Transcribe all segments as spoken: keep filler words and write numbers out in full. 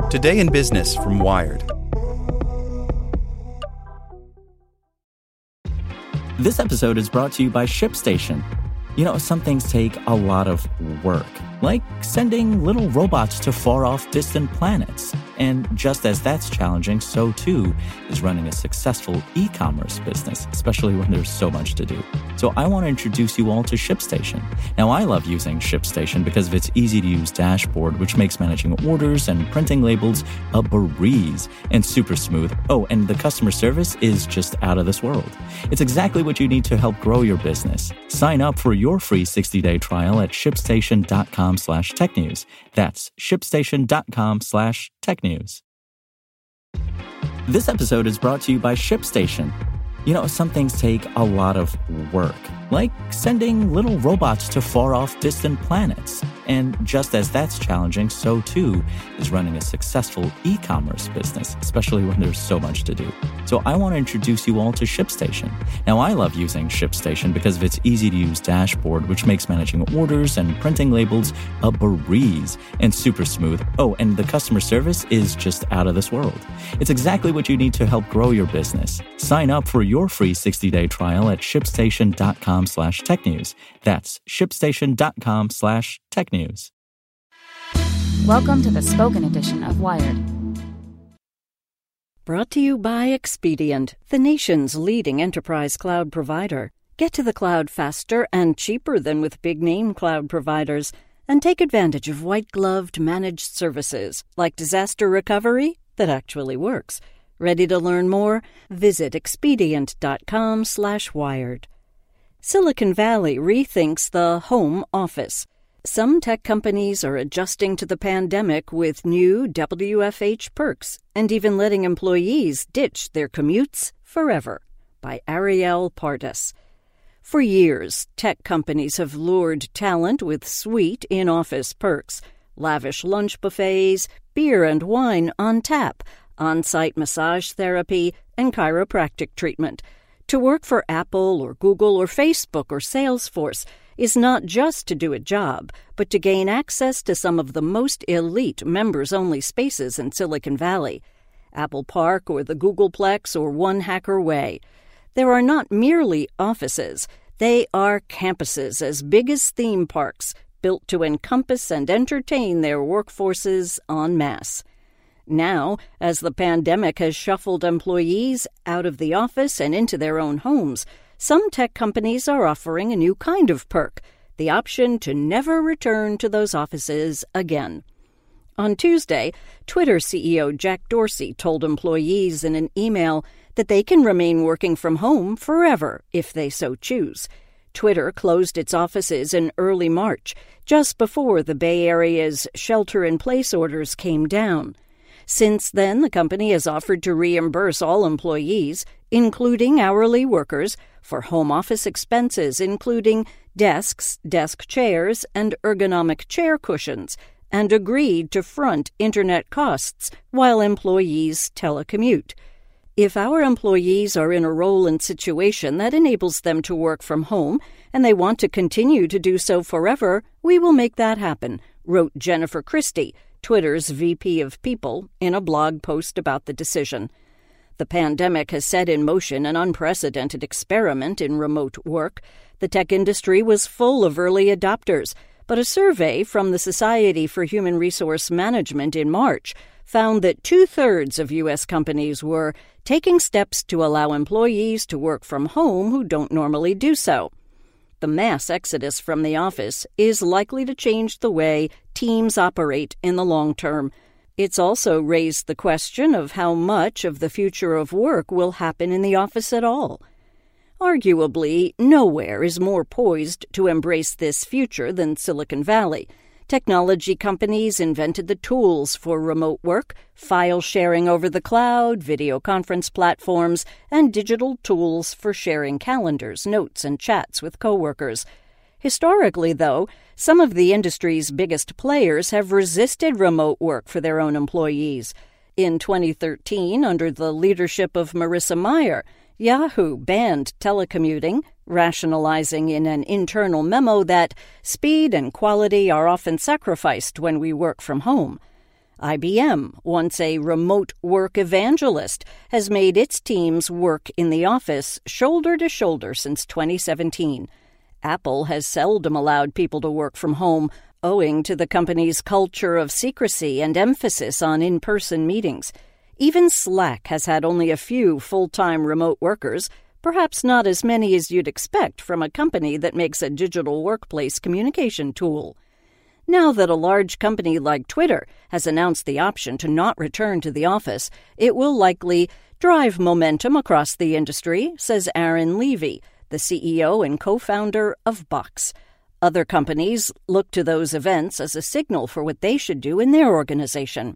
Today in Business from Wired. This episode is brought to you by ShipStation. You know, some things take a lot of work, like sending little robots to far-off distant planets. And just as that's challenging, so too is running a successful e-commerce business, especially when there's so much to do. So I want to introduce you all to ShipStation. Now, I love using ShipStation because of its easy-to-use dashboard, which makes managing orders and printing labels a breeze and super smooth. Oh, and the customer service is just out of this world. It's exactly what you need to help grow your business. Sign up for your free sixty-day trial at shipstation.com slash tech news. That's shipstation.com slash tech news. This episode is brought to you by ShipStation. You know, some things take a lot of work, like sending little robots to far-off distant planets. And just as that's challenging, so too is running a successful e-commerce business, especially when there's so much to do. So I want to introduce you all to ShipStation. Now, I love using ShipStation because of its easy-to-use dashboard, which makes managing orders and printing labels a breeze and super smooth. Oh, and the customer service is just out of this world. It's exactly what you need to help grow your business. Sign up for your free sixty-day trial at shipstation.com slash tech news. That's shipstation.com slash tech news. Welcome to the spoken edition of Wired. Brought to you by Expedient, the nation's leading enterprise cloud provider. Get to the cloud faster and cheaper than with big-name cloud providers, and take advantage of white-gloved managed services like disaster recovery that actually works. Ready to learn more? Visit expedient.com slash wired. Silicon Valley rethinks the home office. Some tech companies are adjusting to the pandemic with new W F H perks and even letting employees ditch their commutes forever. By Ariel Pardes. For years, tech companies have lured talent with sweet in-office perks, lavish lunch buffets, beer and wine on tap, on-site massage therapy, and chiropractic treatment. To work for Apple or Google or Facebook or Salesforce is not just to do a job, but to gain access to some of the most elite members-only spaces in Silicon Valley. Apple Park or the Googleplex or One Hacker Way. There are not merely offices. They are campuses as big as theme parks, built to encompass and entertain their workforces en masse. Now, as the pandemic has shuffled employees out of the office and into their own homes, some tech companies are offering a new kind of perk, the option to never return to those offices again. On Tuesday, Twitter C E O Jack Dorsey told employees in an email that they can remain working from home forever if they so choose. Twitter closed its offices in early March, just before the Bay Area's shelter-in-place orders came down. Since then, the company has offered to reimburse all employees, including hourly workers, for home office expenses including desks, desk chairs, and ergonomic chair cushions, and agreed to front internet costs while employees telecommute. If our employees are in a role and situation that enables them to work from home, and they want to continue to do so forever, we will make that happen, wrote Jennifer Christie, Twitter's V P of People, in a blog post about the decision. The pandemic has set in motion an unprecedented experiment in remote work. The tech industry was full of early adopters, but a survey from the Society for Human Resource Management in March found that two-thirds of U S companies were taking steps to allow employees to work from home who don't normally do so. The mass exodus from the office is likely to change the way teams operate in the long term. It's also raised the question of how much of the future of work will happen in the office at all. Arguably, nowhere is more poised to embrace this future than Silicon Valley. Technology companies invented the tools for remote work, file sharing over the cloud, video conference platforms, and digital tools for sharing calendars, notes, and chats with coworkers. Historically, though, some of the industry's biggest players have resisted remote work for their own employees. In twenty thirteen, under the leadership of Marissa Mayer, Yahoo banned telecommuting, rationalizing in an internal memo that speed and quality are often sacrificed when we work from home. I B M, once a remote work evangelist, has made its teams work in the office shoulder to shoulder since twenty seventeen. Apple has seldom allowed people to work from home, owing to the company's culture of secrecy and emphasis on in-person meetings. Even Slack has had only a few full-time remote workers, perhaps not as many as you'd expect from a company that makes a digital workplace communication tool. Now that a large company like Twitter has announced the option to not return to the office, it will likely drive momentum across the industry, says Aaron Levie, the C E O and co-founder of Box. Other companies look to those events as a signal for what they should do in their organization.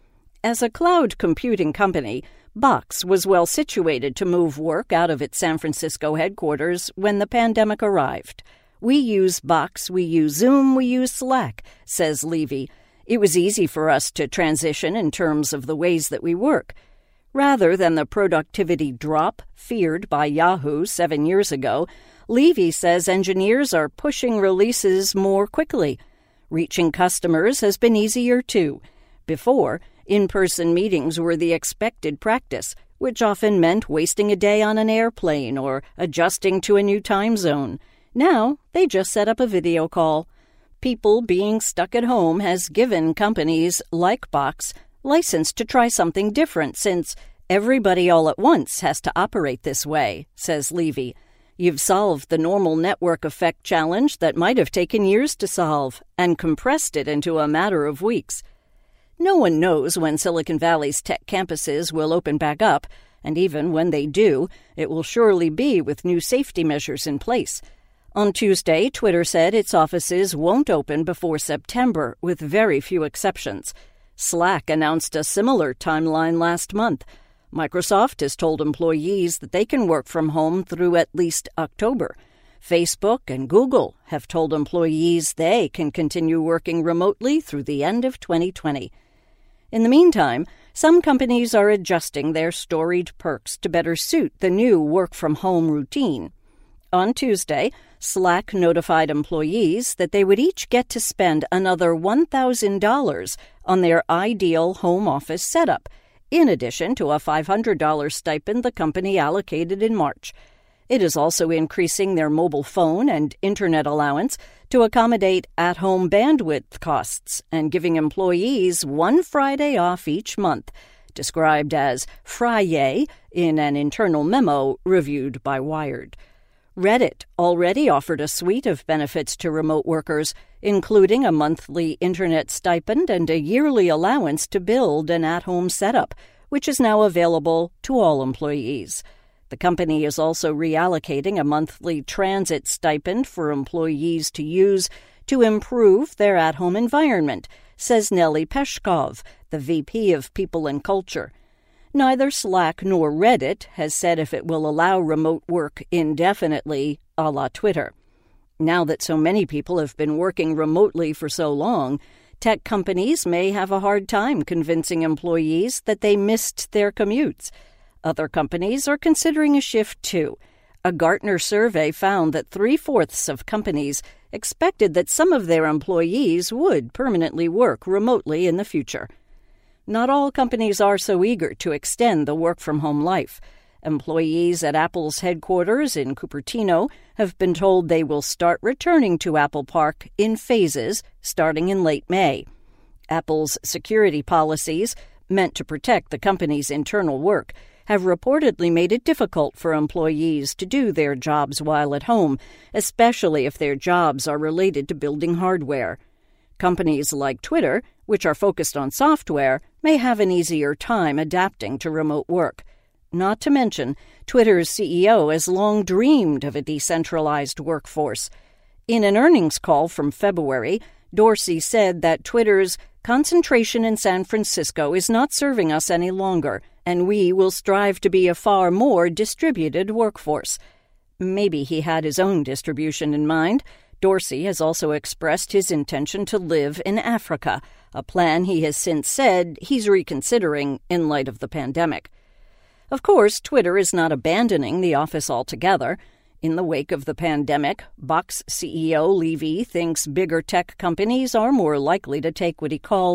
As a cloud computing company, Box was well situated to move work out of its San Francisco headquarters when the pandemic arrived. We use Box, we use Zoom, we use Slack, says Levy. It was easy for us to transition in terms of the ways that we work. Rather than the productivity drop feared by Yahoo seven years ago, Levy says engineers are pushing releases more quickly. Reaching customers has been easier, too. Before, in-person meetings were the expected practice, which often meant wasting a day on an airplane or adjusting to a new time zone. Now, they just set up a video call. People being stuck at home has given companies like Box license to try something different since everybody all at once has to operate this way, says Levy. You've solved the normal network effect challenge that might have taken years to solve and compressed it into a matter of weeks. No one knows when Silicon Valley's tech campuses will open back up, and even when they do, it will surely be with new safety measures in place. On Tuesday, Twitter said its offices won't open before September, with very few exceptions. Slack announced a similar timeline last month. Microsoft has told employees that they can work from home through at least October. Facebook and Google have told employees they can continue working remotely through the end of twenty twenty. In the meantime, some companies are adjusting their storied perks to better suit the new work-from-home routine. On Tuesday, Slack notified employees that they would each get to spend another one thousand dollars on their ideal home office setup, in addition to a five hundred dollars stipend the company allocated in March. It is also increasing their mobile phone and internet allowance to accommodate at-home bandwidth costs and giving employees one Friday off each month, described as Friday in an internal memo reviewed by Wired. Reddit already offered a suite of benefits to remote workers, including a monthly internet stipend and a yearly allowance to build an at-home setup, which is now available to all employees. The company is also reallocating a monthly transit stipend for employees to use to improve their at-home environment, says Nelly Peshkov, the V P of People and Culture. Neither Slack nor Reddit has said if it will allow remote work indefinitely, a la Twitter. Now that so many people have been working remotely for so long, tech companies may have a hard time convincing employees that they missed their commutes. Other companies are considering a shift, too. A Gartner survey found that three-fourths of companies expected that some of their employees would permanently work remotely in the future. Not all companies are so eager to extend the work-from-home life. Employees at Apple's headquarters in Cupertino have been told they will start returning to Apple Park in phases starting in late May. Apple's security policies, meant to protect the company's internal work, have reportedly made it difficult for employees to do their jobs while at home, especially if their jobs are related to building hardware. Companies like Twitter, which are focused on software, may have an easier time adapting to remote work. Not to mention, Twitter's C E O has long dreamed of a decentralized workforce. In an earnings call from February, Dorsey said that Twitter's concentration in San Francisco is not serving us any longer, and we will strive to be a far more distributed workforce. Maybe he had his own distribution in mind. Dorsey has also expressed his intention to live in Africa, a plan he has since said he's reconsidering in light of the pandemic. Of course, Twitter is not abandoning the office altogether. In the wake of the pandemic, Box C E O Levy thinks bigger tech companies are more likely to take what he calls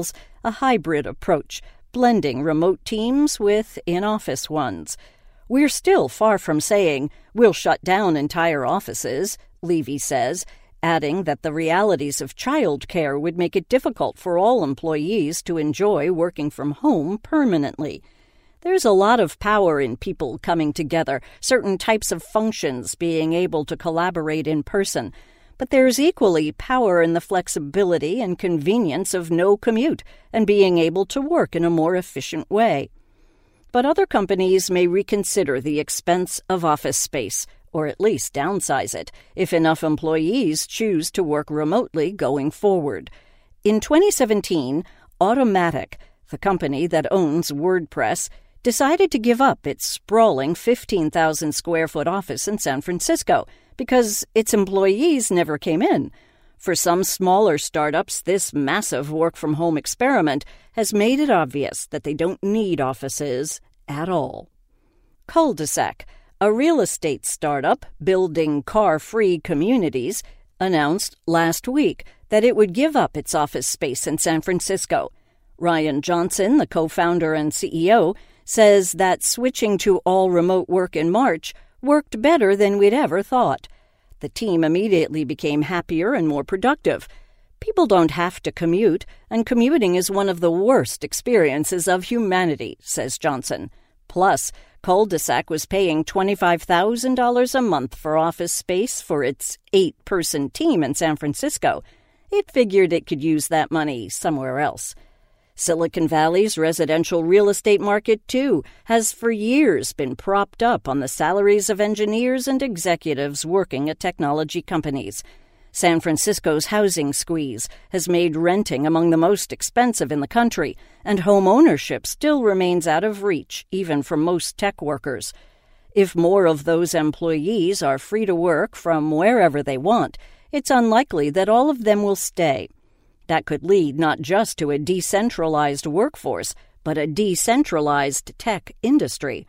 a hybrid approach, blending remote teams with in-office ones. We're still far from saying, we'll shut down entire offices, Levy says, adding that the realities of childcare would make it difficult for all employees to enjoy working from home permanently. There's a lot of power in people coming together, certain types of functions being able to collaborate in person. But there's equally power in the flexibility and convenience of no commute and being able to work in a more efficient way. But other companies may reconsider the expense of office space, or at least downsize it, if enough employees choose to work remotely going forward. In twenty seventeen, Automattic, the company that owns WordPress, decided to give up its sprawling fifteen thousand square foot office in San Francisco because its employees never came in. For some smaller startups, this massive work-from-home experiment has made it obvious that they don't need offices at all. Cul-de-sac, a real estate startup building car-free communities, announced last week that it would give up its office space in San Francisco. Ryan Johnson, the co-founder and C E O, says that switching to all remote work in March worked better than we'd ever thought. The team immediately became happier and more productive. People don't have to commute, and commuting is one of the worst experiences of humanity, says Johnson. Plus, Cul-de-sac was paying twenty-five thousand dollars a month for office space for its eight-person team in San Francisco. It figured it could use that money somewhere else. Silicon Valley's residential real estate market, too, has for years been propped up on the salaries of engineers and executives working at technology companies. San Francisco's housing squeeze has made renting among the most expensive in the country, and home ownership still remains out of reach, even for most tech workers. If more of those employees are free to work from wherever they want, it's unlikely that all of them will stay. That could lead not just to a decentralized workforce, but a decentralized tech industry.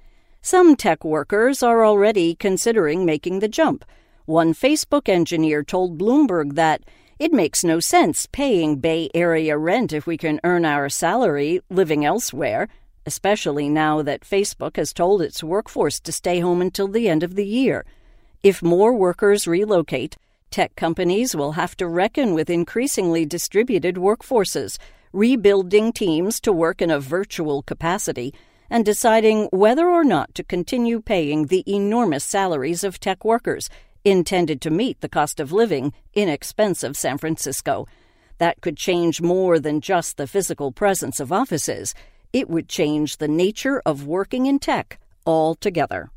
Some tech workers are already considering making the jump. One Facebook engineer told Bloomberg that it makes no sense paying Bay Area rent if we can earn our salary living elsewhere, especially now that Facebook has told its workforce to stay home until the end of the year. If more workers relocate, tech companies will have to reckon with increasingly distributed workforces, rebuilding teams to work in a virtual capacity, and deciding whether or not to continue paying the enormous salaries of tech workers, intended to meet the cost of living in expensive San Francisco. That could change more than just the physical presence of offices. It would change the nature of working in tech altogether.